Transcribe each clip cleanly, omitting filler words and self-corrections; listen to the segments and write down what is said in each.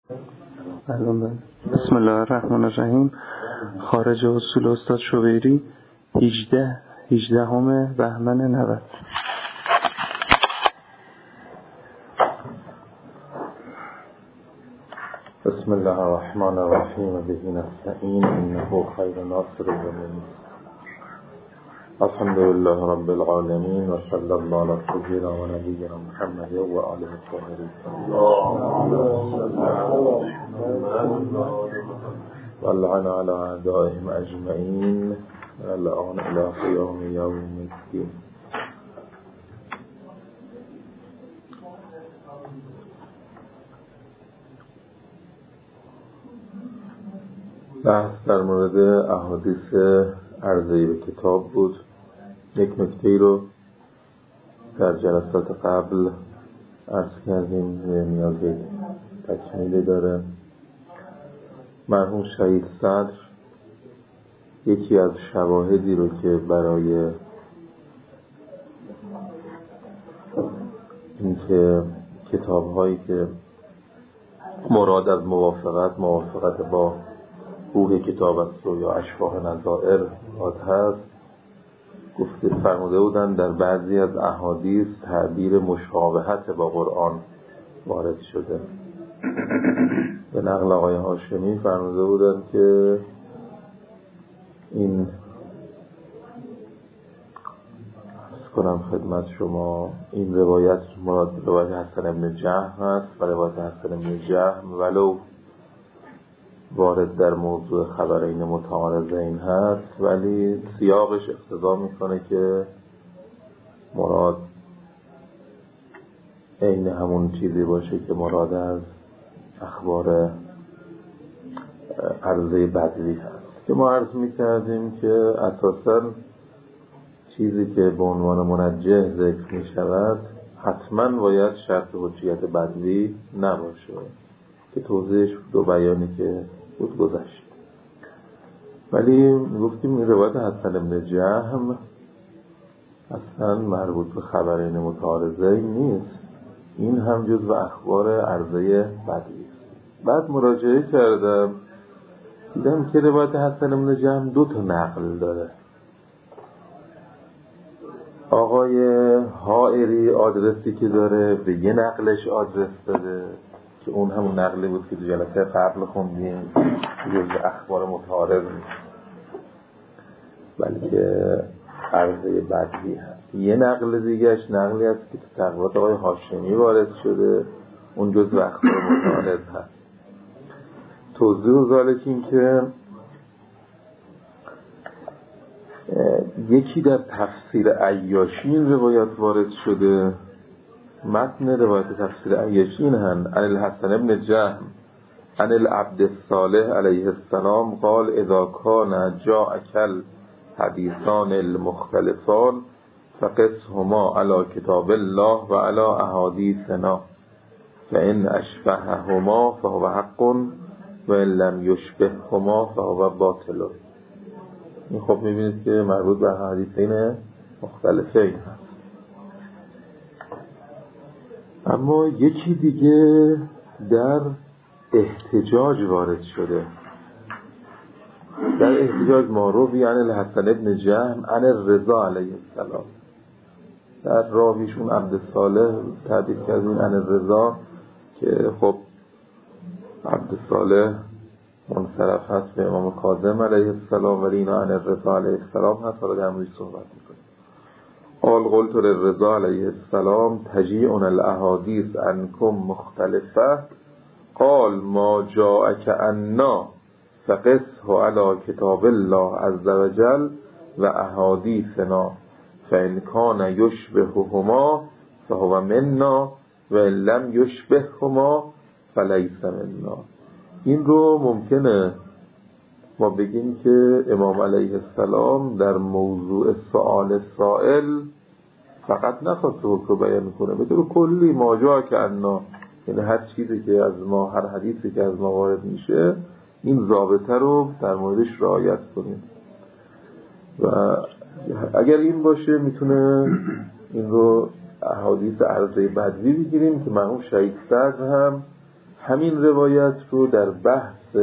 بسم الله الرحمن الرحیم. خارج اصول استاد شویری 18 بهمن 90. بسم الله الرحمن الرحیم. به نستعین انه خیر ناصر و معین. الحمد لله رب العالمین و صلی الله علی سیدنا و نبینا محمد و آله الطاهرین و لعن علی اعدائهم اجمعین و لعن الی قیام یوم الدین. بحث در مورد احادیث عرضه‌ای به کتاب بود. یک نکته‌ای رو در جلسات قبل عرض کردیم و نیاز به تکمیل داره. مرحوم شهید صدر یکی از شواهدی رو که برای اینکه کتاب‌هایی که مراد از موافقت با روح کتاب است و یا اشباح نظائر هست، گفته فرموده بودن در بعضی از احادیث تعبیر مشابهت با قرآن وارد شده. به نقل آقای هاشمی فرموده بودن که این کنم خدمت شما، این روایت مراد روایت حسن بن جهم است و روایت حسن بن جهم ولو وارد در موضوع خبرین متعارضین هست، ولی سیاقش اقتضا میکنه که مراد عین همون چیزی باشه که مراد از اخبار عرضه بدوی هست که ما عرض میکردیم که اساساً چیزی که به عنوان منجه ذکر میشود حتما باید شرط حجیت بدوی نباشه که توضیحش دو بیانی که بود گذشت. ولی گفتیم این روایت حسن بن جهم اصلا مربوط به خبرین متعارضین نیست، این هم جزو اخبار عرضه بدوی است. بعد مراجعه کردم دیدم که روایت حسن بن جهم 2 نقل داره. آقای حائری آدرسی که داره به یه نقلش آدرس داده که اون همون نقلی بود که تو جلسه قبل خوندیم، جزء اخبار متعارض نیست بلکه عرضه بدوی هست. یه نقل دیگهش نقلی هست که تو تقریبات آقای هاشمی وارد شده، اون جزء اخبار متعارض هست. توضیح و ذالک این که یکی در تفسیر عیاشی این روایت وارد شده. متن روایت تفسیر عیاشی این هن: عن الحسن بن جهم عن العبد الصالح علیه السلام قال اذا کان جاءک الحدیثان المختلفان فقسهما علی کتاب الله و علی احادیثنا فان اشبههما فهو حق و ان لم یشبههما فهو باطل. این خب میبینید که مربوط به حدیثین مختلفین هست. اما یکی دیگه در احتجاج وارد شده. در احتجاج معروفی عن الحسن بن جهم عن الرضا علیه السلام، در راویشون عبد صالح تعبیر کردیم عن الرضا که خب عبد صالح منصرف هست به امام کاظم علیه السلام ولی اینا عن الرضا علیه السلام هست. حالا در موردش صحبت میکنیم. قال قلت للرضا علیه السلام تجیعن الاحادیث عنکم مختلفه قال ما جاءک عنا فقسه علی کتاب الله عز وجل و احادیثنا فان کان یشبههما فهو منا و ان لم یشبههما فلیس منا. این رو ممکنه ما بگیم که امام علیه السلام در موضوع سؤال سائل فقط نخواست حکم بیان کنه، به طور کلی ما جا که انا، یعنی هر چیزی که از ما، هر حدیثی که از ما وارد میشه این ضابطه رو در موردش رعایت کنیم. و اگر این باشه میتونه این رو احادیث عرضه بدوی بگیریم که مرحوم شهید صدر هم همین روایت رو در بحث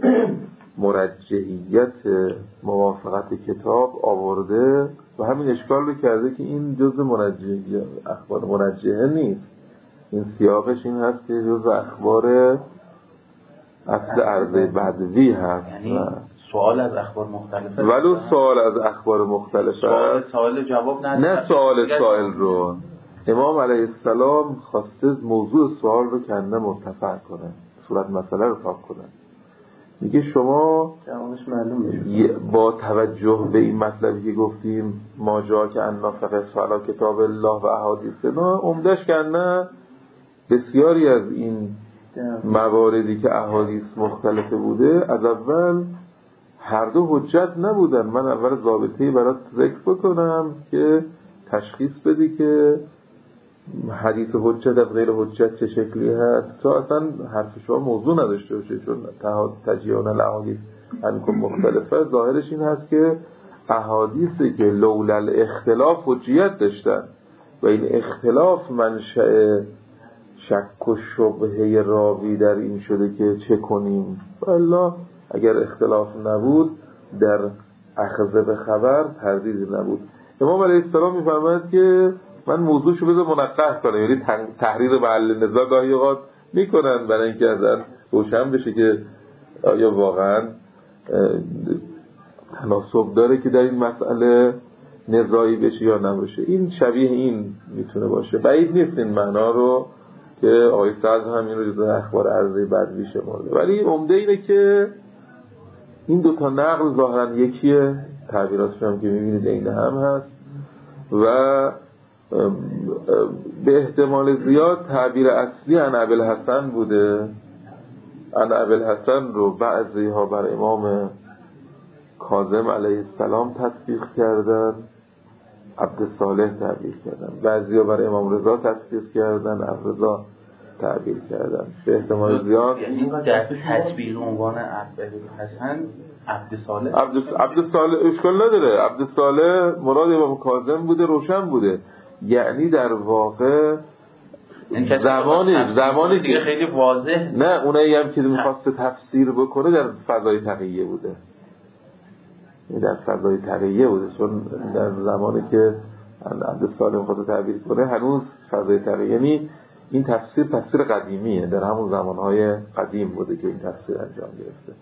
مرجحیت موافقت کتاب آورده و همین اشکال رو کرده که این جز اخبار مرجحه نیست. این سیاقش این هست که جز اخبار اصل عرضه بدوی هست. یعنی سوال از اخبار مختلفه، ولو سوال از اخبار مختلفه، سوال جواب نه سوال سائل رو. امام علیه السلام خواسته موضوع سوال رو کنده مرتفع کنه، صورت مسئله رو پاک کنه. میگه شما جوابش معلوم میشه با توجه به این مطلبی که گفتیم ما جا که انافق سوالا کتاب الله و احادیث نه، عمدش کنه بسیاری از این مواردی که احادیث مختلفه بوده از اول هر دو حجت نبودن. من اول ضابطه‌ای برات ذکر بکنم که تشخیص بدی که حدیث حجت از غیر حجت چه شکلی هست تا اصلا حرف شما موضوع نداشته باشه، چون تجیان الاحادیث انکم مختلفه ظاهرش این هست که احادیثی که لولا الاختلاف حجیت داشتن و این اختلاف منشأ شک و شبهه راوی در این شده که چه کنیم. والله اگر اختلاف نبود در اخذ به خبر تردیدی نبود. امام علیه السلام میفرماید که من موضوعشو بذار منقح کنم، یعنی تحریر محل نزاع گاهی اوقات میکنن برای اینکه ازن روشن بشه که آیا واقعا تناسب داره که در این مسئله نزاعی بشه یا نباشه. این شبیه این میتونه باشه، بعید نیست این معنا رو که آقای سعد همین رو جزء اخبار عرضه بدوی شمرده. ولی عمده اینه که این دوتا نقل ظاهرا یکیه، تعبیراتش هم که میبینید عین هم هست و به احتمال زیاد تعبیر اصلی عن ابوالحسن بوده. عن ابوالحسن رو بعضی ها بر امام کاظم علیه السلام تطبیق کردن، عبدالصالح تعبیر کردن، بعضی ها بر امام رضا تطبیق کردن، عبدالرضا تعبیر کردن. به احتمال زیاد یعنی در تطبیق عنوان ابوالحسن عبدالصالح اشکال نداره، عبدالصالح مراد امام کاظم بوده، روشن بوده. یعنی در واقع زمانی دیگه خیلی واضح نه، اونایی هم که میخواست تفسیر بکنه در فضای تقیه بوده، در فضای تقیه بوده، چون در زمانی که عبدالصالح میخواست تعبیر کنه هنوز فضای تقیه، یعنی این تفسیر قدیمیه، در همون زمانهای قدیم بوده که این تفسیر انجام گرفته.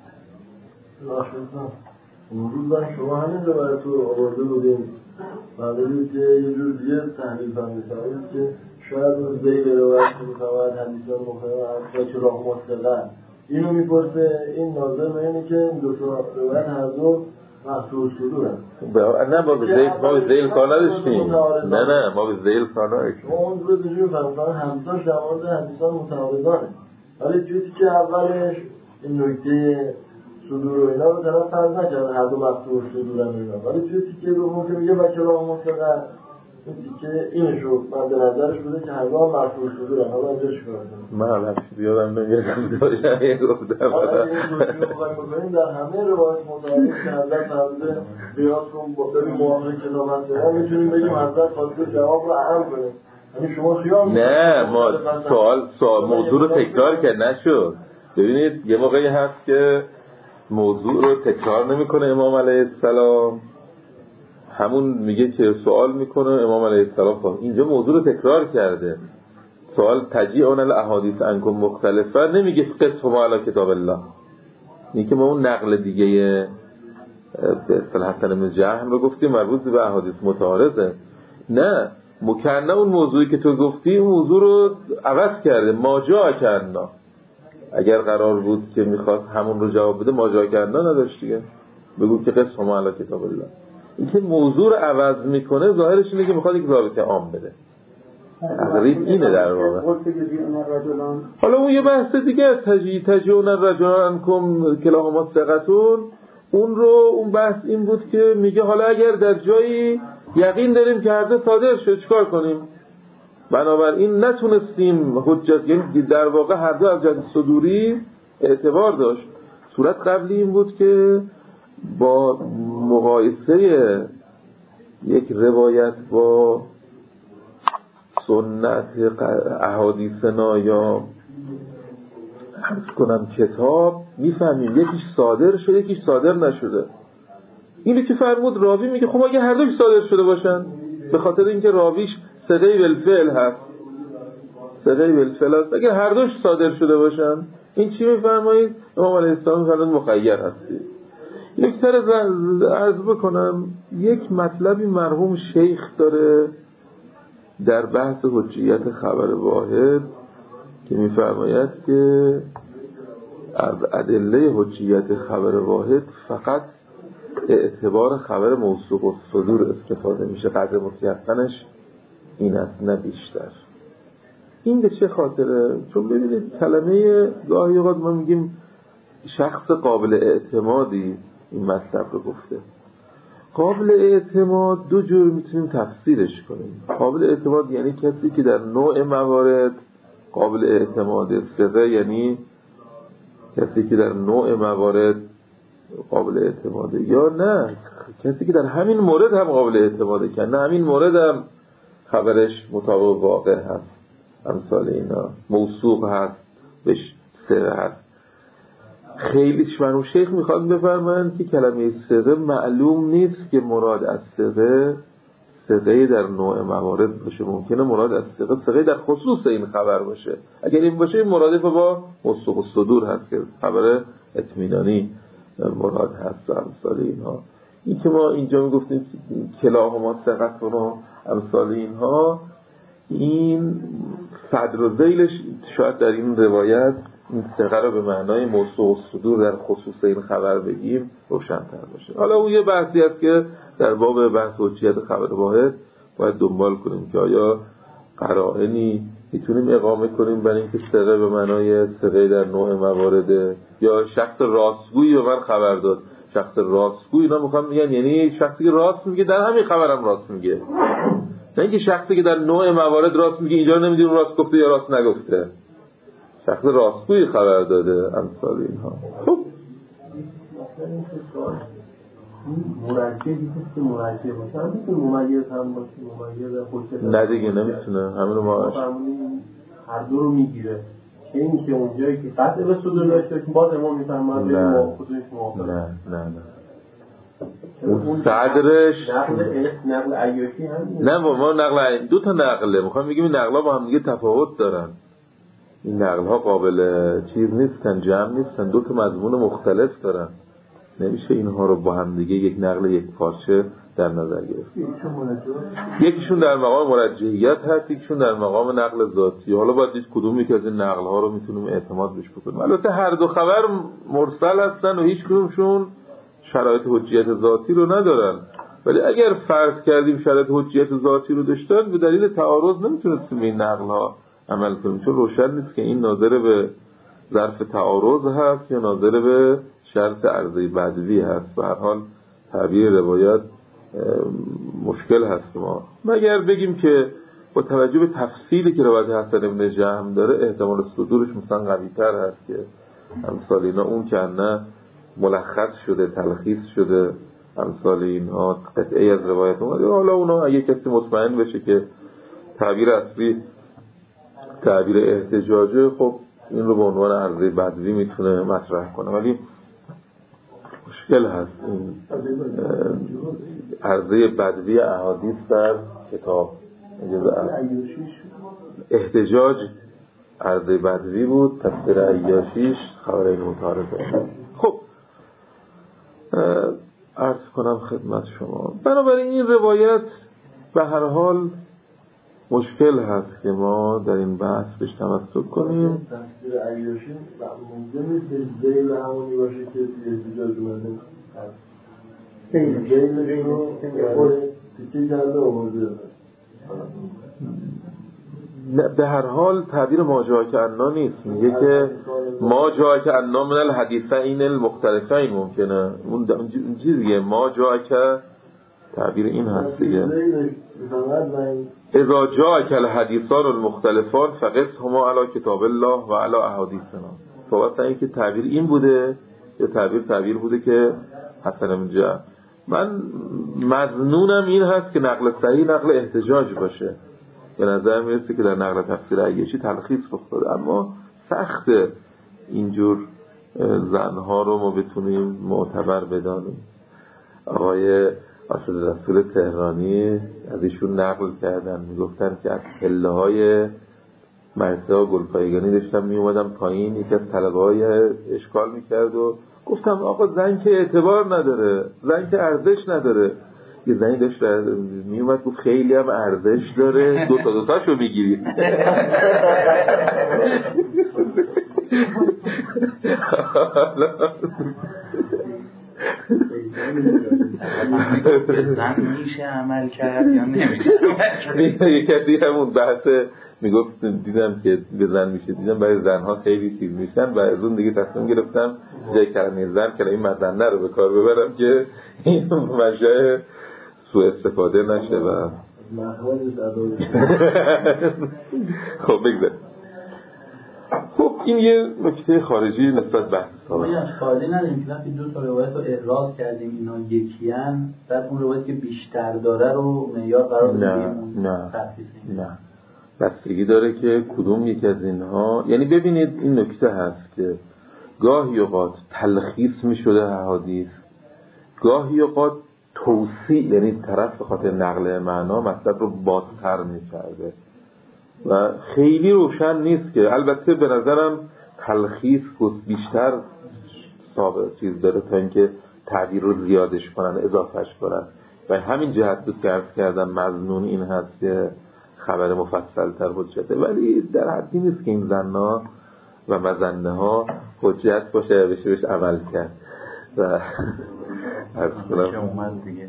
اون روز شما همین روایت رو آورده بودیم بعدی که یه جور دیگه تحلیل فرمیدید که شاید اون زیر روایت میتواند حدیثان مخیران از چراغ مستقل اینو میپرسه این ناظر اینه که این دو تا روایت هر دو محصول صدور هست. نه ما به زیل کار نداشتیم، نه ما به زیل کار نداشتیم. اون روز اینجور فرمیدن همساش در مورد حدیثان متعارضانه، ولی توی که اولش این نکته صدور و اینا رو طرف فرض نکرد هر دو مقصود صدورن اینا، ولی توی تیکه دوم که میگه وکلا مطلقا این تیکه اینشو من به نظرش بوده که هر دو مقصود صدورن. حالا اینجا چیکار کنیم؟ من البته بیادم نمیادم داشتم گفتم حالا این توجیه بخوایم بکنیم در همه روایت متعارض که حضرت فرموده قیاس کن با ببین موافق کتاب هست میتونیم بگیم حضرت خواسته جواب رو اهم کنیم. یعنی شما خیال نه ما سوال موضوع رو تکرار کرد نشد. ببینید یه موقعی هست که موضوع رو تکرار نمیکنه امام علیه السلام، همون میگه که سوال میکنه امام علیه السلام. اینجا موضوع رو تکرار کرده، سوال تجیعون الاحادیث انکم مختلفه، نمیگه قصه ما علی کتاب الله، میگه ما اون نقل دیگه به اصطلاح حسن بن جهم رو گفتیم مربوط به احادیث متعارضه. نه مکنه اون موضوعی که تو گفتی اون موضوع رو عوض کرده، ما جا کردنا. اگر قرار بود که میخواست همون رو جواب بده ماجرا کردن نداشت دیگه، بگو که قصه ما علی کتاب الله. این که موضوع رو عوض میکنه ظاهرش اینه که میخواد یک ضابطه عام بده. تقریب اینه در واقع. حالا اون یه بحث دیگه، تجیون الرجلان کم کلاهما ثقتون، اون بحث این بود که میگه حالا اگر در جایی یقین داریم که هر دو صادر شد چیکار کنیم؟ بنابراین نتونستیم حجت، یعنی در واقع هر دو از جهت صدوری اعتبار داشت. صورت قبلی این بود که با مقایسه یک روایت با سنت احادیثنا یا عرض کنم کتاب میفهمیم یکیش صادر شده یکیش صادر نشده. اینو که فرمود راوی میگه خب اگه هر دوش صادر شده باشن، به خاطر اینکه راویش صدای بالفعل هست، صدای بالفعل هست، اگه هر دوش صادر شده باشن، این چی میفرمایید؟ امام علیه السلام فرمود مخیر هستی. یک سر عرض بکنم، یک مطلبی مرحوم شیخ داره در بحث حجیت خبر واحد که میفرماید که از ادله حجیت خبر واحد فقط اعتبار خبر موثوق الصدور استفاده میشه، قدر متیقنش این است نه بیشتر. این به چه خاطره؟ چون ببینید کلمه گاهی اوقات ما میگیم شخص قابل اعتمادی این مطلب رو گفته. قابل اعتماد دو جور میتونیم تفسیرش کنیم. قابل اعتماد یعنی کسی که در نوع موارد قابل اعتماده. ثقه یعنی کسی که در نوع موارد قابل اعتماده، یا نه کسی که در همین مورد هم قابل اعتماده، که نه همین مورد هم خبرش مطابق واقع هست، امثال اینا موثوق هست، بهش ثقه هست. خیلی شمرو شیخ میخواد بفرمایند که کلمه ثقه معلوم نیست که مراد از ثقه در نوع موارد باشه. ممکنه مراد از ثقه در خصوص این خبر باشه. اگر این باشه این مرادف با موثوق الصدور هست که خبر اطمینانی مراد هست و امثال اینها. این که ما اینجا میگفتیم کلاهما ثقتون و امثال اینها، این صدر و ذیلش شاید در این روایت این ثقه رو به معنای موثوق الصدور در خصوص این خبر بگیم روشن‌تر باشه. حالا اون یه بحثی است که در باب بحث حجیت خبر واحد باید دنبال کنیم که آیا قرائنی میتونیم اقامه کنیم برای اینکه ثقه به معنای ثقه در نوع موارد، یا شخص راستگویی به من خبر داد. شخص راستگویی اینا میخوام میگن یعنی شخصی که راست میگه در همین خبرم راست میگه، نه اینکه شخصی که در نوع موارد راست میگه اینجا نمیدونیم راست گفته یا راست نگفته. شخص راستگویی خبر داده امثال اینها. خب مرجع نیست که مرجع باشه، هم میتونه ممیز هم باشه، ممیز خوشه نه دیگه نمیتونه، همین رو ما هر دو رو میگیره. این که اونجایی که قطع به صدور داشته که باز امام میفرماید به خودش موافقه. نه اون صدرش نقل عیاشی هم نه، ما نقل دو تا نقله میخوام بگیم این نقل‌ها با هم دیگه تفاوت دارن. این نقل‌ها قابل چیز نیستن، جمع نیستن، دو تا مضمون مختلف دارن. نمیشه اینها رو با هم دیگه یک نقل یک پارچه در نظر گرفت. یکیشون در مقام مرجحیت هست، یکیشون در مقام نقل ذاتی. حالا باید دید کدومی که از این نقل‌ها رو میتونیم اعتماد بهش بکنیم. البته هر دو خبر مرسل هستن و هیچ کدومشون شرایط حجیت ذاتی رو ندارن، ولی اگر فرض کردیم شرایط حجیت ذاتی رو داشتن به دلیل تعارض نمیتونستیم این نقل‌ها عمل کنیم، چون روشن نیست که این ناظر به ظرف تعارض هست یا ناظر به شرط عرضه بدوی هست. به هر حال تعبیر روایت مشکل هست ما، مگر بگیم که با توجه به تفصیلی که روایت حسن ابن جهم داره احتمال صدورش مثلا قوی تر هست که امثال اینا اون که نه ملخص شده تلخیص شده امثال اینها قطعی از روایت اومده. حالا اونا اگه کسی مطمئن بشه که تعبیر اصلی تعبیر احتجاجه، خب این رو به عنوان عرضه بدوی میتونه مطرح کنه، ولی مشکل هست این عرضه بدوی احادیث در کتاب. احتجاج عرضه بدوی بود، تفسیر عیاشیش خبر این متعارضه. خب عرض کنم خدمت شما، بنابراین این روایت به هر حال مشکل هست که ما در این بحث بهش تمسک کنیم. تفسیر عیاشی ممکن نیست که ذیل همونی باشه که احتجاج اومده ذیلش رو تیکه کرده آورده. به هر حال تعبیر ما جاء کعنا نیست، میگه که ما جاء کعنا من الحدیثین المختلفین. ممکنه اون چیزیه ما جاء که تعبیر این هست دیگه اذا جاءك الحدیثان المختلفان فقسهما علی کتاب الله و علی احادیثنا. صحبت این که تعبیر این بوده یا تعبیر بوده که حسن منجا. من مظنونم این هست که نقل صحیح نقل احتجاج باشه. به نظر میرسه که در نقل تفسیر عیاشی تلخیص رخ داده، اما سخته اینجور زنها رو ما بتونیم معتبر بدانیم. آقای آشد رسول تهرانی از ایشون نقل کردن، میگفتن که از پله های مرتضی گلپایگانی داشتم می اومدم پایین، یکی از طلبه‌های اشکال میکرد و گفتم آقا زن که اعتبار نداره، زن که ارزش نداره. یه زنی داشت می اومد گفت خیلی هم ارزش داره، دو تاشو میگیرید. زن میشه عمل کرد یا نمیشه عمل کرد؟ یه کسی همون بحث میگفت دیدم که به زن میشه، دیدم برای زنها خیلی چیز میشن و از اون دیگه تصمیم گرفتم جای کلمه زن کلمه مزنه رو به کار ببرم که این منشأ سوء استفاده نشه و خب بگذاریم. خب این یه نکته خارجی نسبت بحث ما خارجی نداریم که وقتی دو تا روایت رو احراز کردیم اینا یکیان، بعد اون روایت که بیشتر داره رو معیار قرار بدیم. نه بستگی داره که کدوم یک از اینها، یعنی ببینید این نکته هست که گاهی اوقات تلخیص می شده احادیث، گاهی اوقات توسیع، یعنی طرف به خاطر نقل معنا مطلب رو بازتر می کرده و خیلی روشن نیست که، البته به نظرم تلخیص بیشتر ثابت چیز داره تا اینکه تعبیر رو زیادش کنن اضافهش کنن و همین جهت بود که عرض کردم مظنون این هست که خبر مفصل تر حجته، ولی در حدی نیست که این زنها و مزنه ها حجت باشه بهش عمل کرد و عرض کنم که اومد دیگه.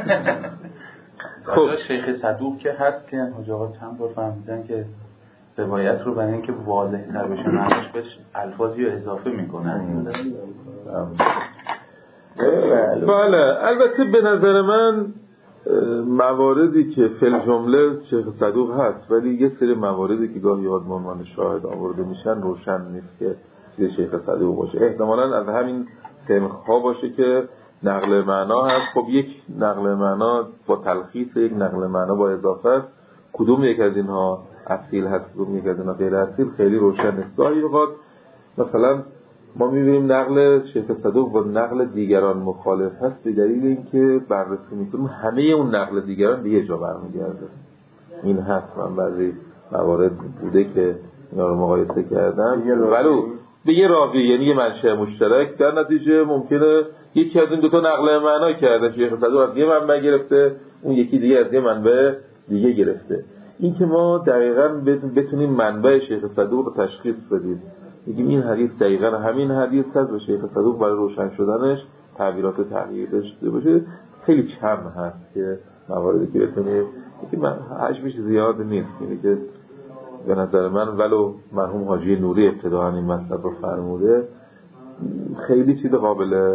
خب شیخ صدوق که هست که حاج آقا چند بار فهمیدن که روایت رو برای اینکه واضح تر بشه معنیش بهش الفاظی رو اضافه میکنن. بله البته به نظر من مواردی که فل جمله شیخ صدوق هست، ولی یه سری مواردی که گاهی به عنوان شاهد آورده میشن روشن نیست که چیز شیخ صدوق باشه. احتمالاً از همین سنخ‌ها باشه که نقل معنا هست. خب یک نقل معنا با تلخیص، یک نقل معنا با اضافه، کدوم یک از اینها اصیل هست کدوم یک از اینها غیر اصیل خیلی روشن نیست. گاهی اوقات مثلا ما می‌بینیم نقل شیخ صدوق با نقل دیگران مخالف هست به دلیل اینکه بررسی می‌کنیم همه اون نقل دیگران به یه جا برمیگرده. این هست، من بعضی موارد بوده که اینا رو مقایسه کردم ولو به یه راوی، یعنی یه منشأ مشترک، در نتیجه ممکنه یکی از این دو تا نقل معنا کرده، شیخ صدوق از یه منبع گرفته، اون یکی دیگه از یه منبع دیگه گرفته. این که ما دقیقاً بتونیم منبع شیخ صدوق رو تشخیص بدیم، بگیم این حدیث دقیقاً همین حدیث هست و شیخ صدوق برای روشن شدنش تعبیرات تغییر داشته باشه، خیلی کم هست که مواردی که بتونیم، که حجمش زیاد نیست. یعنی که به نظر من ولو مرحوم حاجی نوری ابتداءً این مطلب رو فرموده، خیلی چیز قابل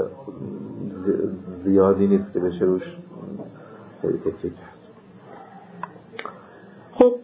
زیادی نیست که بشه روش خیلی تکیه کرد. خب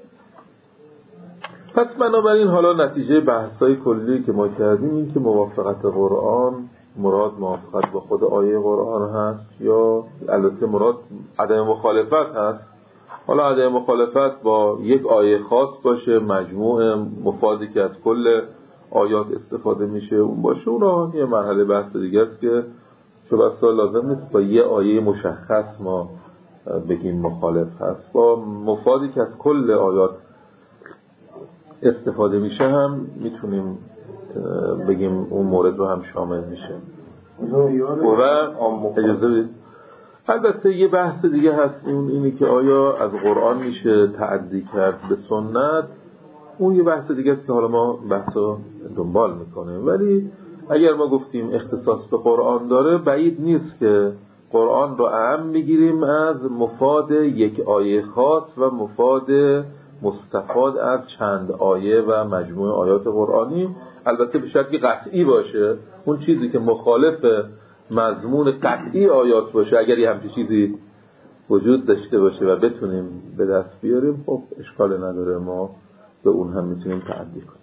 پس بنابراین حالا نتیجه بحث‌های کلی که ما کردیم این که موافقت قرآن مراد موافقت با خود آیه قرآن هست یا البته مراد عدم مخالفت هست. حالا عدم مخالفت با یک آیه خاص باشه، مجموع مفادی که از کل آیات استفاده میشه اون باشه، اون یه مرحله بحث دیگه است که چون اصلا لازم نیست با یه آیه مشخص ما بگیم مخالف هست. با مفادی که از کل آیات استفاده میشه هم میتونیم بگیم اون مورد رو هم شامل میشه. و اجازه بدید البته یه بحث دیگه هست، اینی که آیا از قرآن میشه تعدی کرد به سنت. اون یه بحث دیگه است که حالا ما بحثو دنبال میکنیم، ولی اگر ما گفتیم اختصاص به قرآن داره، بعید نیست که قرآن رو اعم میگیریم از مفاد یک آیه خاص و مفاد مستفاد از چند آیه و مجموع آیات قرآنی، البته به شرطی قطعی باشه. اون چیزی که مخالف مضمون قطعی آیات باشه، اگر یه همچین چیزی وجود داشته باشه و بتونیم به دست بیاریم، خب اشکال نداره، ما به اون هم میتونیم تعدی کنیم.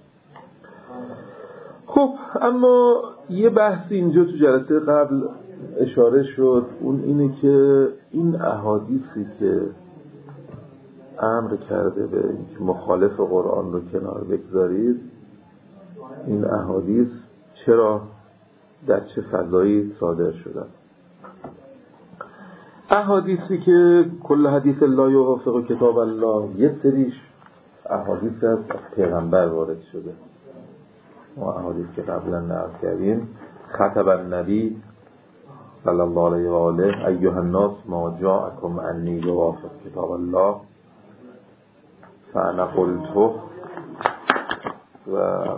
خب اما یه بحث اینجا تو جلسه قبل اشاره شد، اون اینه که این احادیثی که امر کرده به اینکه مخالف قرآن رو کنار بگذارید، این احادیث چرا در چه فضایی صادر شدن. احادیثی که کل حدیث لا یوافق کتاب الله، یه سریش احادیث از پیغمبر وارد شده. ما احادیث که قبلا نقل کردیم، خطب النبی صلی الله علیه و آله ایها الناس ما جاءکم انی یوافق کتاب الله فانا قلته، و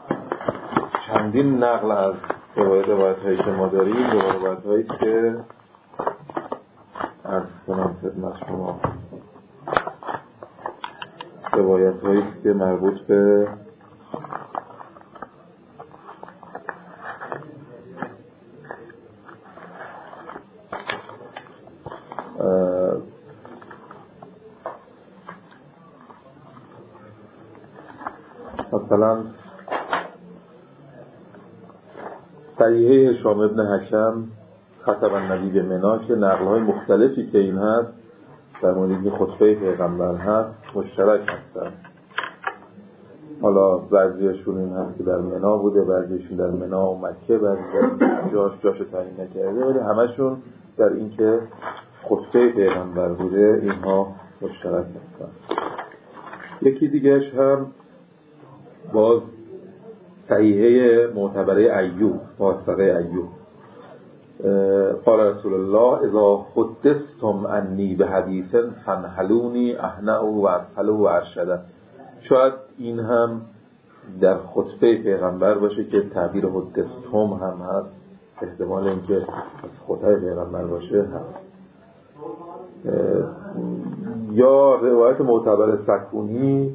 چندین نقل از روایت هایی که ما داریم، روایت هایی که عرض کنم خدمت شما، روایت هایی که مربوط به مثلا صحیحه هشام ابن حکم خطب النبی به منا، که نقل‌های مختلفی که این هست در مورد خطبه پیغمبر هست مشترک هستن. حالا بعضیشون این هست که در منا بوده، بعضیشون در منا و مکه، بعضی جاشو تعیین نکرده، ولی همشون در این که خطبه پیغمبر بوده اینها مشترک هستن. یکی دیگهش هم باز صحیحه معتبره ایوب، موثقه ایوب، قال رسول الله اذا حدثتم عنی بحدیث فانحلونی اهنأ و اسهل و ارشد. شاید این هم در خطبه پیغمبر باشه که تعبیر حدثتم هم هست، احتمال اینکه از خطبه پیغمبر باشه هست. یا روایت معتبر سکونی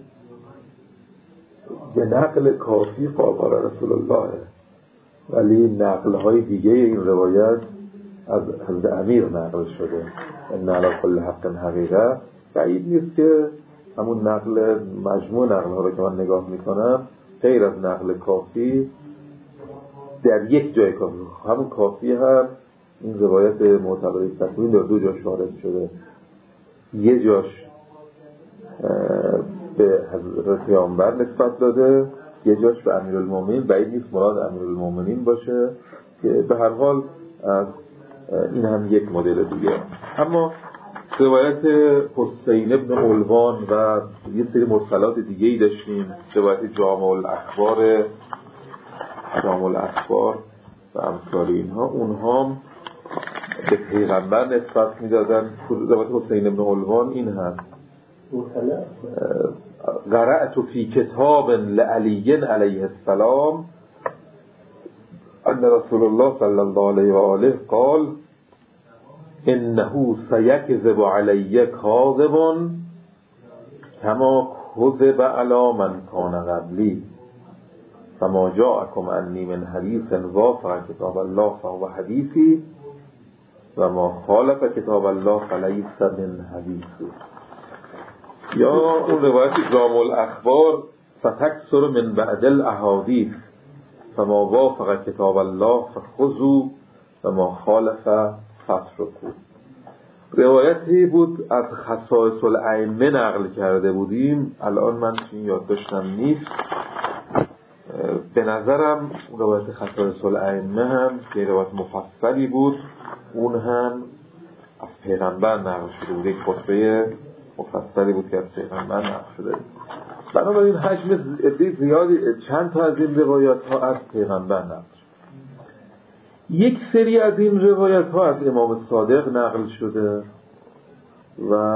به نقل کافی قال رسول الله، ولی نقل‌های دیگه این روایت از حضرت امیر نقل شده، ان علی کل حق حقیقه. بعید نیست که همون نقل، مجموع نقل‌ها رو که من نگاه میکنم، غیر از نقل کافی در یک جای کافی، همون کافی هم این روایت معتبر سکونی در دو جاش وارد شده. یه جاش به حضرت پیامبر نسبت داده، یه جاش به امیرالمومنین. بعید نیست مراد امیرالمومنین باشه، که به هر حال این هم یک مدل دیگه. اما روایت حسین ابن علوان و یه سری مرسلات دیگه ای داشتیم، روایت جامع الاخبار و امثال اینها، اونها به پیغمبر نسبت میدادن. روایت حسین ابن علوان این هست: قرأت فی کتاب لعلی علیه السلام ان رسول الله صلی الله علیه و آله قال انه سیکذب علی کاذب کما کذب علی من کان قبلی فما جاءکم عنی من حدیث وافق کتاب الله فهو حدیثی و ما خالف کتاب الله فلیس من حدیثی. یا اون روایت جامع الاخبار فتکثر من بعد الاحادیث فما وافق کتاب الله فخذوا و ما خالف فاترکوا. روایتی بود از خصائص الائمه نقل کرده بودیم، الان من این یادداشتم نیست. به نظرم روایت خصائص الائمه هم که روایت مفصلی بود، اون هم از پیغمبر نقل شده بود، یک خطبه مفصلی بود که از پیغمبر نقل شده. بنابراین حجم زیادی، چند تا از این روایات ها از پیغمبر نقل شده. یک سری از این روایات ها از امام صادق نقل شده و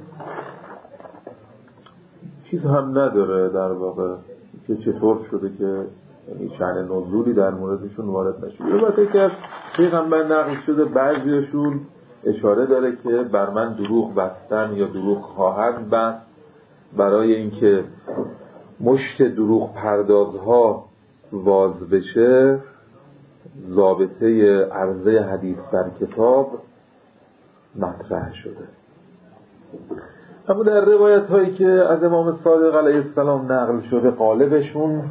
چیز هم نداره در واقع که چطور شده که یعنی شأن نزولی در موردشون وارد نشده. البته که از پیغمبر نقل شده، بعضیشون اشاره داره که بر من دروغ بستن یا دروغ خواهند بست برای اینکه مشت دروغ پردازها واز بشه، ضابطه عرضه حدیث بر کتاب مطرح شده. اما در روایت هایی که از امام صادق علیه السلام نقل شده، غالبشون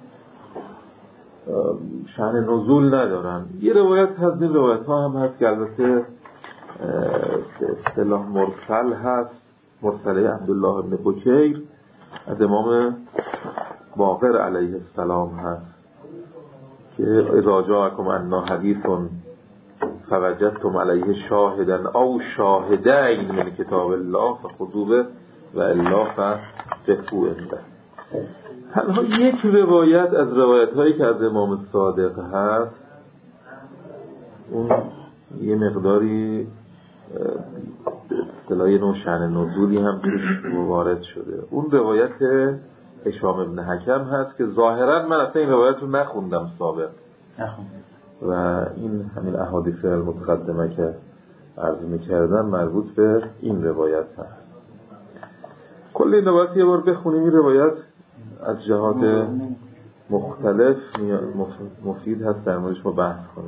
شأن نزول ندارن. یه روایت از این روایت ها هم هست که البته به اصطلاح مرسل هست، مرسله عبدالله بن بکیر از امام باقر علیه السلام هست که اذا جاءکم عنا حدیث فوجدتم علیه شاهدا او شاهدین من کتاب الله فخذوه و الا فقفوا عنده. تنها یک روایت از روایت هایی که از امام صادق هست، اون یه مقداری اصطلاح نوع شأن نزولی هم توش وارد شده. اون روایت هشام ابن حکم هست که ظاهرا من اصلا این روایت رو نخوندم سابق و این همین احادیث المتقدمه که عرض می‌کردم مربوط به این روایت هست. کل این روایت یه بار بخونیم. این روایت از جهات مختلف مفید هست، در موردش ما بحث کنیم.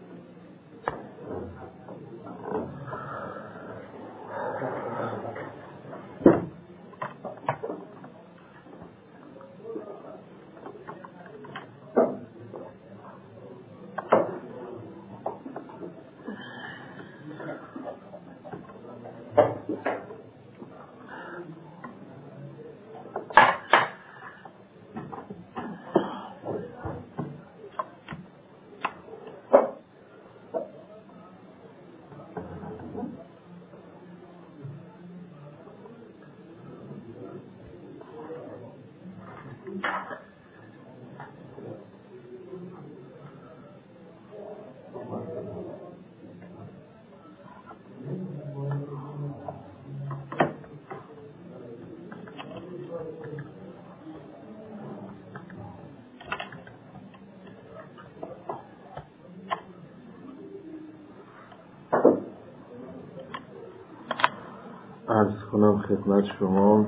عرض کنم خدمت شما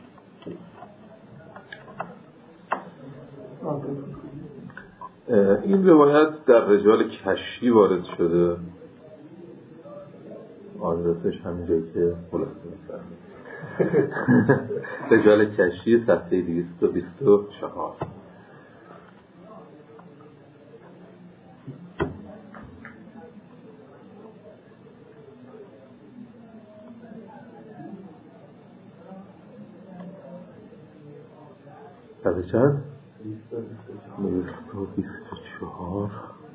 این روایت در رجال کشی وارد شده. آدرسش همینجایی که خلاصه می‌فرمایید. رجال کشی صفحه 224. صفحه چند؟ 224.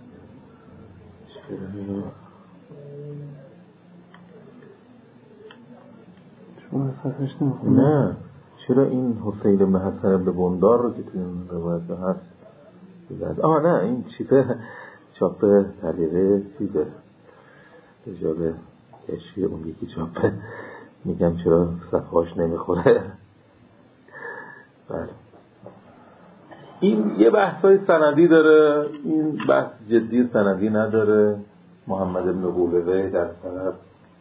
نه چرا این حسین بن حسن بن بندار رو که تو این روایت هست نه این چیزه چاپ طریقه چیزه رجال کشی، اون یکی چاپه. میگم چرا صفحاش نمیخوره. بله این یه بحثای سندی داره. این بحث جدی سندی نداره. محمد بن قولوی در طرف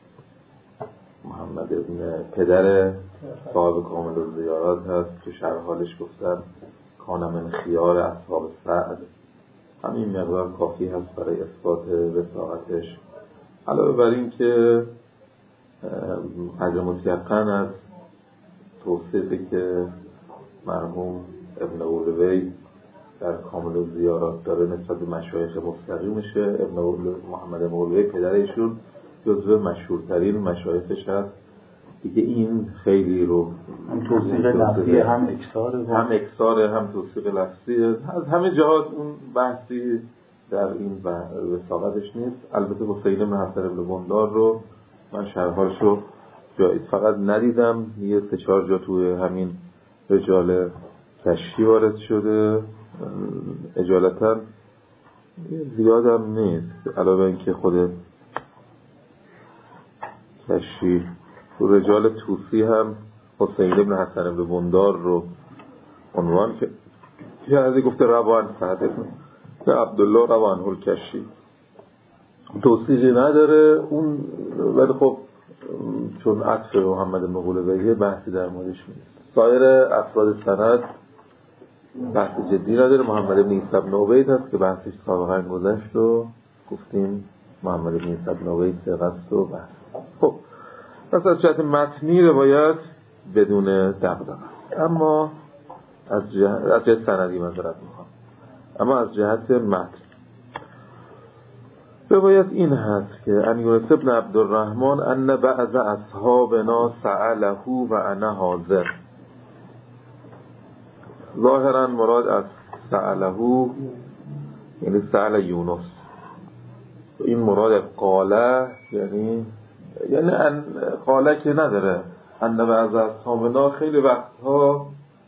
محمد بن پدر صاحب کامل الزیارات هست. تو شرح حالش گفتن کان من خیار اصحاب سعد. همین مقدار کافی هست برای اثبات وثاقتش. علاوه بر این که قدر متیقن از توصیفی که مرحوم ابن قولوی در کامل الزیارات داره نسبت به مشایخ مستقیمشه. محمد ابن قولوی پدر ایشون جزو مشهورترین مشایخش هست دیگه. این خیلی رو هم توصیق لفظی هم اکساره هم توصیق لفظی. از همه جهات اون بحثی در این وثاقتش نیست. البته حسین بن حسن بن بندار رو من شرحالش رو جایی فقط ندیدم. یه 3-4 جا توی همین رجال کشی وارد شده. اجالتا زیادم نیست. علاوه اینکه خود کشی تو رجال توسی هم حسین بن حسن بن بندار رو عنوان کرده. گفته روان سعد بن عبدالله روان هل کشی. توصیقی نداره اون، ولی خب چون عطف محمد بن قولوی بحثی در موردش نیست. سایر افراد سند بحث جدی نداره. محمد بن عیسی بن عبید هست که بحثش سابقا گذشت و گفتیم محمد بن عیسی بن عبید ثقه است و بحث. خب پس از جهت متنی روایت بدون دغدغه، اما از جهت سندی معذرت میخوام، اما از جهت متن روایت این هست که ان یونس بن عبدالرحمن ان بعض اصحابنا سأله و انا حاضر. ظاهرا مراد از سأله یعنی سأل یونس. این مراد قاله یعنی قاله که نداره. انبه از اصحابنا خیلی وقتها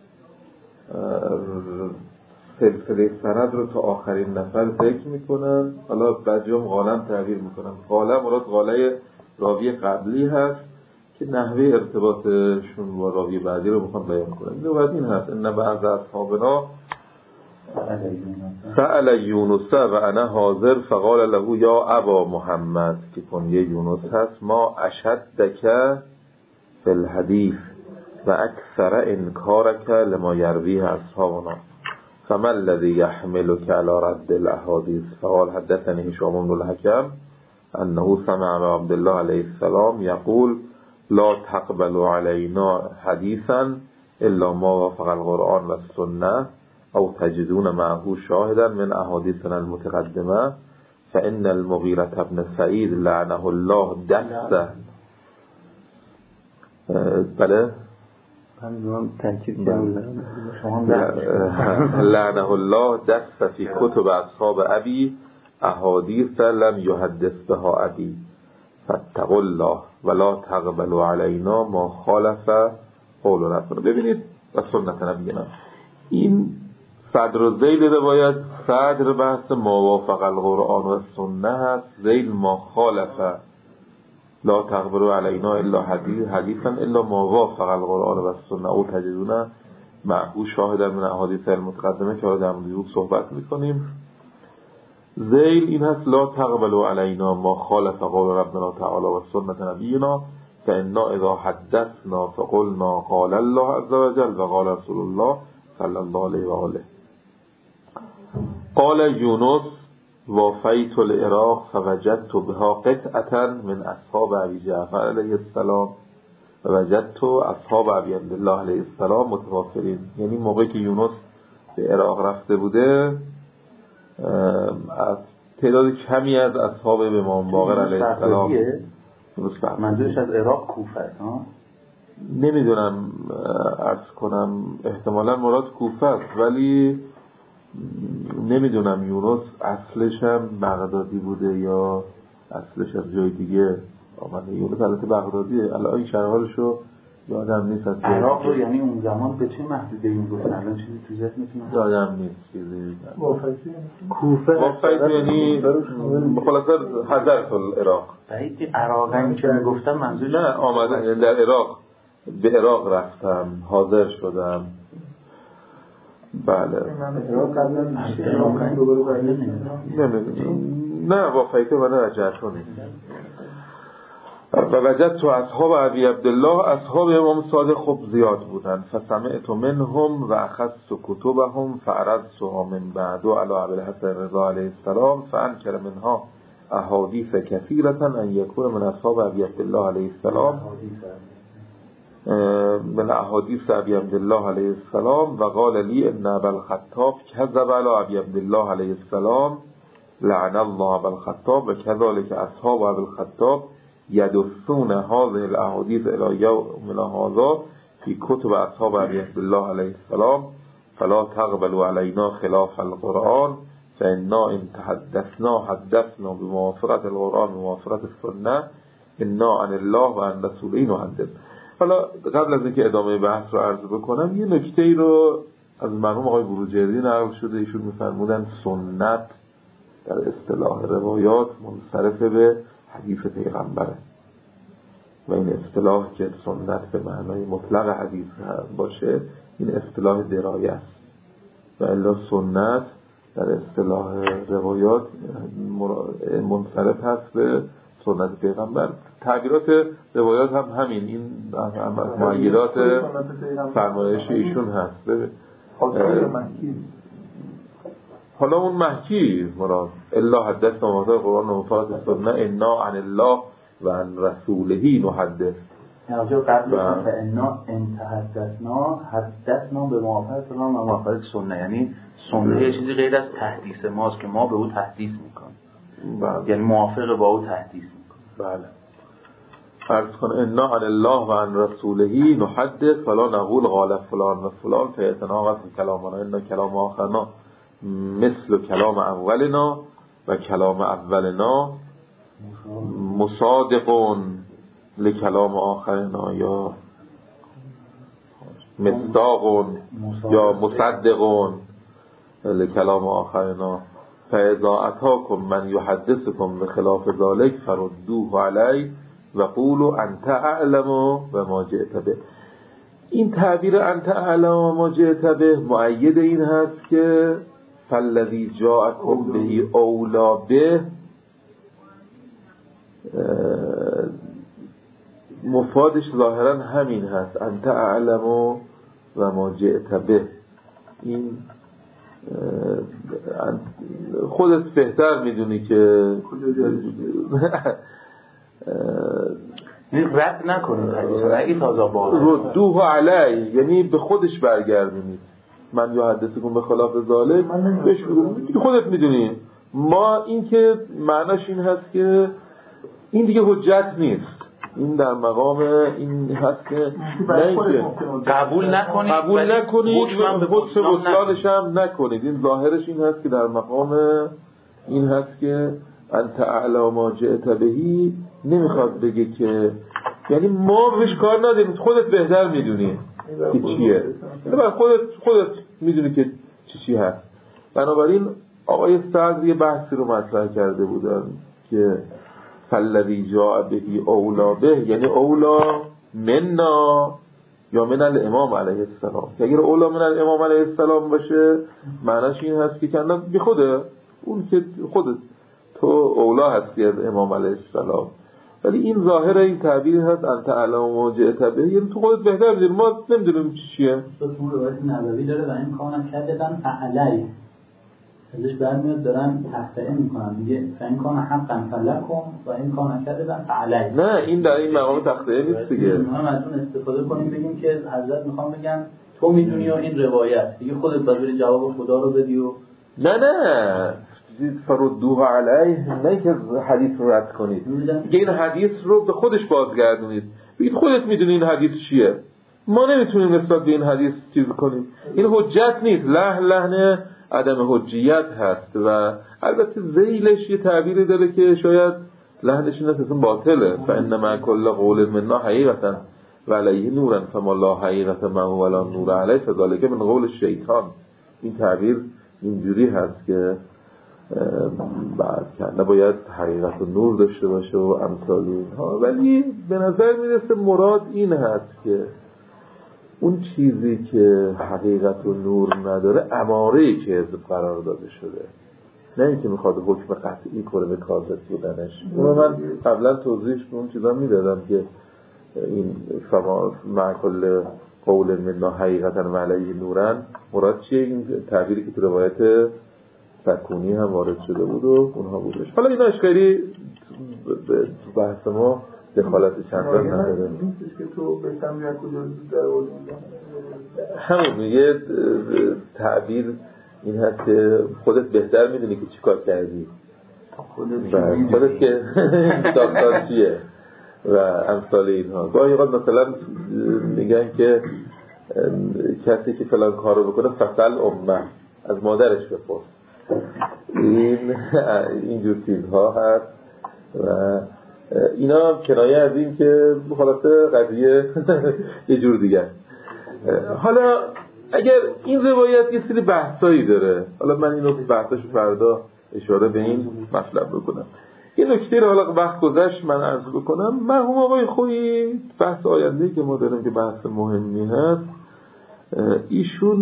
سلسله سند رو تا آخرین نفر ذکر میکنن، حالا بعضیام قالم تعبیر میکنن. قاله مراد قاله راوی قبلی هست که نحوه ارتباطشون با راوی بعدی رو میخوان بیان کنن. اینو بعد این هست انبه از اصحابنا سأل یونس و انا حاضر فقال له یا ابا محمد که کنیه یونس هست ما اشدک فی الحدیث و اکثر انکارک لما یرویه اصحابنا فما الذی یحملک علی رد الاحادیث فقال حدثني هشام بن الحكم انه سمع عبدالله علیه السلام یقول لا تقبلوا علینا حدیثا الا ما وافق القرآن و السنه او تجدون معه شاهدا من احادیثنا المتقدمه فان المغیرة بن سعید لعنه الله دسته بله همون تاکید کردم لعنه الله دست فی کتب اصحاب ابی احادیث لم یحدث بها ابی فاتقوا الله ولا تقبلوا علینا ما خالف قول رسول. ببینید و سنت نبینا این صدر و ذیل روایت، صدر بحث ما وافق القرآن و سنه هست، ذیل ما خالف لا تقبلوا علینا الا حدیثا الا ما وافق القرآن و سنه او تجدون معه شاهدا من احادیث المتقدمه که در موضوع صحبت میکنیم. ذیل این هست لا تقبلوا علینا ما خالف قول ربنا تعالی و سنت نبینا فانا اذا حدثنا فقلنا قال الله عز وجل و قال رسول الله صلی الله علیه و آله. قال یونس وافیت العراق فوجدت بها قطعة من اصحاب ابی جعفر علیه السلام و وجدت اصحاب ابی عبدالله علیه السلام متوافرین. یعنی موقعی که یونس به عراق رفته بوده از تعداد کمی از اصحاب امام باقر علیه السلام منظورش از عراق کوفه است ها؟ نمیدونم عرض کنم احتمالا مراد کوفه است ولی نمیدونم یونس اصلش هم بغدادی بوده یا اصلش از جای دیگه آمده. یونس البته بغدادیه، الان این شرحالشو یادم نیست از عراق رو یعنی اون زمان به چه محدوده این گفتن؟ الان چیزی تو ذهنتون یادم نیست چیزی. کوفه یعنی خلاصه حضرت العراق بعید عراقی که میگفتم منظور نه آمده در عراق، به عراق رفتم حاضر شدم. بله نه وافیت من رجعتو نیست. و وجدت تو اصحاب ابی عبدالله اصحاب امام صادق خب زیاد بودن فسمعت منهم و اخذت کتبهم فعرضتها من بعد علی ابی الحسن رضا علیه السلام فانکر منها احادیث کثیرة ان یکون من اصحاب ابی عبدالله علیه السلام من احادیث ابی عبدالله علیه السلام و قال لی ان ابا الخطاب کذب علی ابی عبدالله علیه السلام لعن الله ابا الخطاب و كذلك اصحاب ابی الخطاب یدسون هذه الاحادیث الی یومنا هذا فی کتب اصحاب ابی عبدالله علیه السلام فلا تقبلوا علینا خلاف القرآن فانا ان حدثنا بموافقة القرآن وموافقة السنه انا عن الله و عن رسوله نحدث. حالا قبل از اینکه ادامه بحث رو عرض بکنم یه نکته ای رو از مرحوم آقای بروجردی نقل شده. ایشون می‌فرمودن سنت در اصطلاح روایات منصرف به حدیث پیغمبره و این اصطلاح که سنت به معنای مطلق حدیث باشه این اصطلاح درایه است و الا سنت در اصطلاح روایات منصرف هست به سنت پیغمبر. تعبیرات روایات هم همین این معیدات فرمایش ایشون هست. حالا اون محکی مراد الا حدثنا موضوع قرآن و مفارات السنه انا عن الله و عن رسوله نحدث. یعنی قبل انا حدثنا به موافقت الله و موافقت سنه، یعنی سنه یه چیزی غیر از تحدیث ماست که ما به او تحدیث میکنیم. یعنی موافق با او تحدیث میکنیم. بله. فرض کن انا عن الله و عن رسوله نحدث فلا نقول قال فلان و فلان فیتناقض کلامنا انا کلام آخرنا مثل کلام اولنا و کلام اولنا مصادقون لکلام آخرنا یا مصداقون یا مصدقون لکلام آخرنا فاذا اتاکم من یحدثکم بخلاف ذلك فردوه علی و قولوا انت اعلم و ما جئت به. این تعبیر انت اعلم و ما جئت به مؤید این هست که فالذی جاءکم به اولا به مفادش ظاهرا همین هست، انت اعلم و ما جئت به. این خودت بهتر میدونی که رد نکنید حدیث رو اگه تازه ردوه علی، یعنی به خودش برگردونید. من یا حدثکم به خلاف ذالک بهش بگو خودت میدونی. ما این که معناش این هست که این دیگه حجت نیست، این در مقام این هست که نه اینکه قبول نکنید حکم بطلانش هم نکنید. این ظاهرش این هست که در مقام این هست که انت اعلی ما جئت بهی، نمیخواد بگه که یعنی ما بهش کار نداریم، خودت بهتر میدونی که چیه، خودت میدونی که چی هست. بنابراین آقای سعد یه بحثی رو مطرح کرده بودن که فالذی جاء به اولا به، یعنی اولا منا یا من الامام علیه السلام. که اگر اولا من الامام علیه السلام باشه معناش این هست که کنده بی خوده، اون که خودت تو اولا هستی از امام علیه السلام. ولی این ظاهر این تعبیر هست انت اعلم ما جئت به، یعنی تو خودت بهتر میدونی، ما نمیدونیم چیه. تو روایت نبوی داره و این کانم کردن فعلی ازش برمیاد دارن تحقیه میکنن دیگه، فین کان حقا فلکم و این کان کردن فعلی. نه این در این مقام تحقیه نیست دیگه. ما از اون استفاده کنیم بگیم که حضرت میخوام بگن تو میدونی و این روایت دیگه خودت باید بری جواب خدا رو بدی و نه فردوه علیه، نه که حدیث رو رد کنید، دیگه این حدیث رو به خودش بازگردونید، بگید خودت میدونی این حدیث چیه، ما نمیتونیم نسبت به این حدیث چیز کنیم. این حجت نیست، لحن عدم حجیت هست. و البته ذیلش یه تعبیری داره که شاید لحنش این اصلا باطله، فانما کل قول منا حقیقتا و علیه نورا فما لا حقیقت ما ولا نور علیه فذلک من قول الشیطان. این تعبیر اینجوری هست که بعد که نباید حقیقت و نور داشته باشه و امثال اینها. ولی به نظر میرسه مراد این هست که اون چیزی که حقیقت و نور نداره اماره کذب قرار داده شده، نه اینکه میخواد حکم قطعی کنه به کاذب بودنش. اونو من قبلا توضیحش به اون چیزا میدادم که این فما مع کل قول منا حقیقتا و علیه نورا مراد چیه. این تعبیری که تو روایت سکونی هم وارد شده بود و اونها بودش. حالا این اشکری بحث ما دخالت چندان نداره. همون یه تعبیر این هست که خودت بهتر میدونی که چی کار کردی، خودت که داستان چیه و امثال اینها. گاهی اوقات مثلا میگن که کسی که فلان کارو بکنه فصل امه، از مادرش بپرس. اینجور چیزها هست و اینا کنایه از این که خلاصه قضیه یه جور دیگه. حالا اگر این روایت یه سری بحثایی داره، حالا من اینو بحثاشو فردا اشاره به این مطلب بکنم. این نکته رو حالا وقت گذشت من عرض بکنم. مرحوم آقای خویی بحث آینده‌ای که ما داریم که بحث مهمی هست، ایشون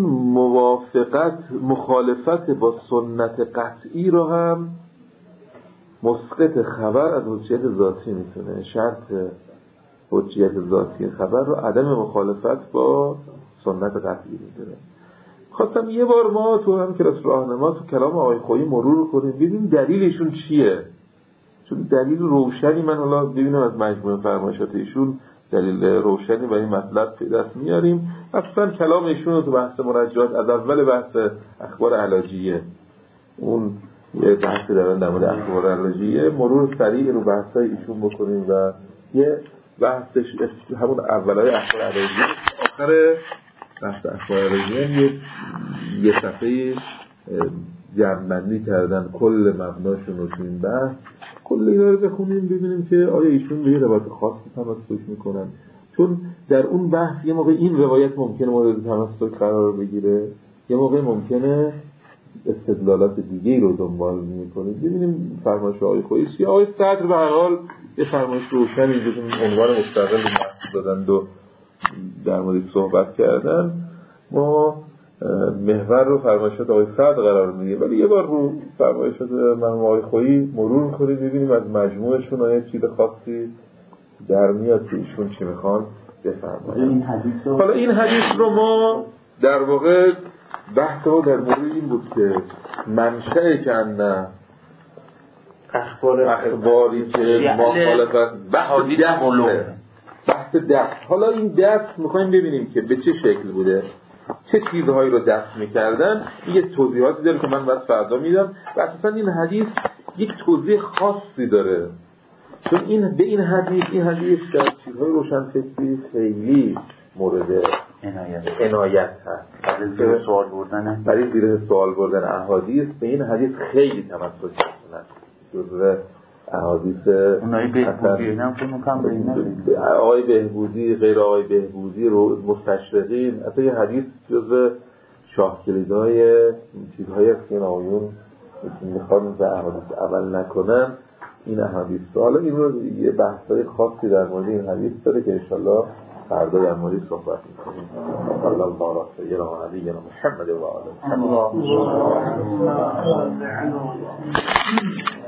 مخالفت با سنت قطعی رو هم مسقط خبر از حجیت ذاتی میتونه. شرط حجیت ذاتی خبر رو عدم مخالفت با سنت قطعی میتونه. خواستم یه بار ما تو هم کلاس راهنما تو کلام آقای خویی مرور کنیم ببینیم دلیلشون چیه، چون دلیل روشنی من حالا ببینم از مجموعه فرمایشات ایشون دلیل روشنی برای این مطلب دست میاریم. اصلا کلام ایشون رو تو بحث مرجعات از اول بحث اخبار علاجیه، اون یه بحثی در مورد اخبار علاجیه، مرور سریع رو بحثای ایشون بکنیم و یه بحثش همون اولای اخبار علاجیه، آخر بحث اخبار علاجیه یه صفحه جمع‌بندی کردن کل مبناشون رو تو این بحث. کل اینا رو بخونیم ببینیم که آیا ایشون به یه روایت خاصی تمسک میکنن، چون در اون بحث یه موقع این روایت ممکنه مورد تمسک قرار بگیره، یه موقع ممکنه استدلالات دیگه رو دنبال میکنیم. ببینیم فرمایش آقای خویی چیه. آقای صدر به هر حال یه فرمایش روشنی بدون عنوان مستقل بحث دادن و در مورد صحبت کردن. ما محور رو فرمایشات آقای صدر قرار میدیم، ولی یه بار رو فرمایشات مرحوم آقای خویی مرور کنیم ببینیم از مجموعشون آیا چیز خاصی در میاد که ایشون چی میخوان بفرمایند. حالا این حدیث رو ما در واقع بحث ها در مورد این بود که منشأ که نه اخباری که مخالفت بحث دست. حالا این دست میخوایم ببینیم که به چه شکل بوده، چه چیزهایی رو دست میکردن. یه توضیحاتی داره که من بعد فردا میدم و اساسا این حدیث یک توضیح خاصی داره، چون به این حدیث در چیزهای روشنفکری خیلی مورد عنایت هست. برای زیر سوال بردن احادیث به این حدیث خیلی تمسک میکنن. جزء احادیث آقای بهبودی، غیر آقای بهبودی، مستشرقین، اصلا یه حدیث جزء شاهکلیدهای چیزهایی هست که این آقایون میخوان به احادیث عمل نکنن. این احادیث حالا این رو یه بحثای خاصی در مورد این حدیث داره که انشالله فردا در مورد صحبت میکنیم. صلی الله علیه محمد و آله.